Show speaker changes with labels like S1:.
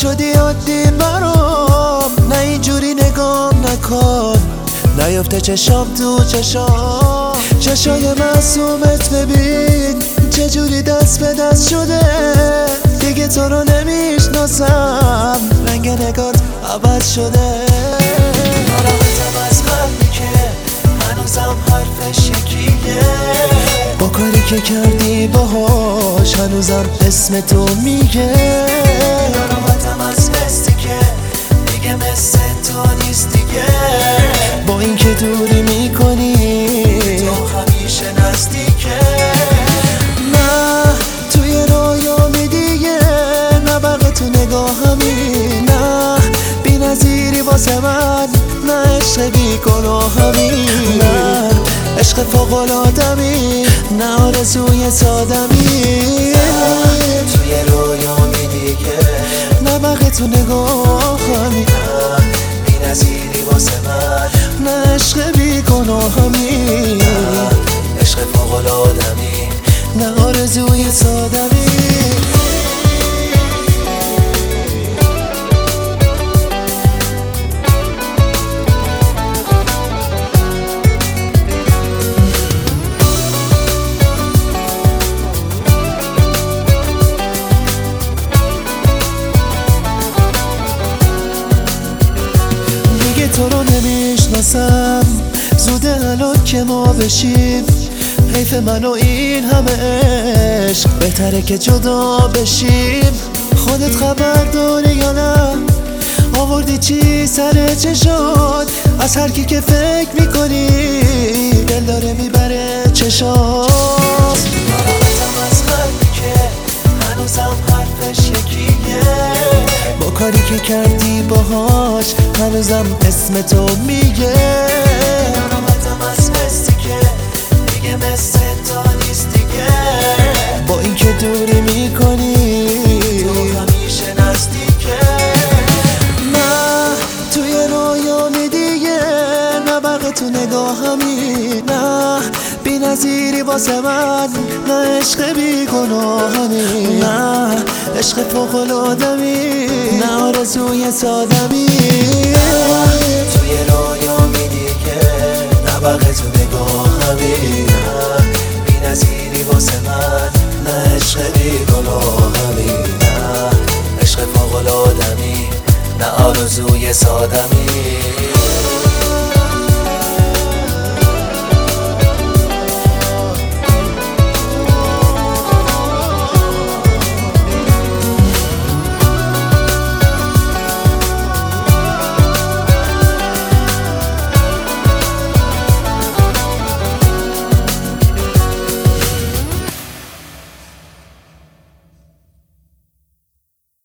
S1: شدی عادی برام، نه اینجوری نگام نکن، نیفته چشام تو چشام. چشای معصومت ببین چجوری دست به دست شده، دیگه تو رو نمیشناسم، رنگ نگات عوض شده. ناراحتم از قلبی که هنوزم حرفش یکیه، با کاری که کردی باهاش هنوزم اسم تو میگه. ناراحتم از حسی که دیگه مثل تو نیست دیگه، با اینکه دوری میکنی تو همیشه نزدیکه. نه توی رویامی دیگه، نه بقیه تو نگاهمی، نه بی نظیری واسه من، نه عشق بی گناهمی، نه عشق فوق‌العاده‌ای، نه آرزوی سادمی. توی رویامی دیگه، نه بقیه تو نگاهمی، نه بی نظیری واسه من، نه عشق بی گناهمی، نه عشق فوق‌العاده‌ای، نه آرزوی سادمی. تو رو نمیشناسم، زوده الان که ما بشیم، حیف من و این همه عشق، بهتره که جدا بشیم. خودت خبر داری یا نه؟ آوردی چی سر چشات؟ از هر کی که فکر میکنی دل داره میبره چشات. ناراحتم از قلبی که هنوزم حرفش یکیه، با کاری که کردی باهاش هنوزم اسم تو میگه. ناراحتم از حسی که دیگه مثل تو نیست دیگه، با اینکه دوری میکنی تو همیشه نزدیکه. نه توی رویامی دیگه، نه بقیه تو نگاهمی، نه بی نظیری واسه من، نه عشق بی گناهمی، نه عشق فوق‌العاده‌ای، نه آرزوی سادمی. توی رویامی دیگه، نه بقیه تو نگاهمی، نه بی نظیری واسه من، نه عشق بی گناهمی، نه عشق فوق‌العاده‌ای، نه آرزوی سادمی.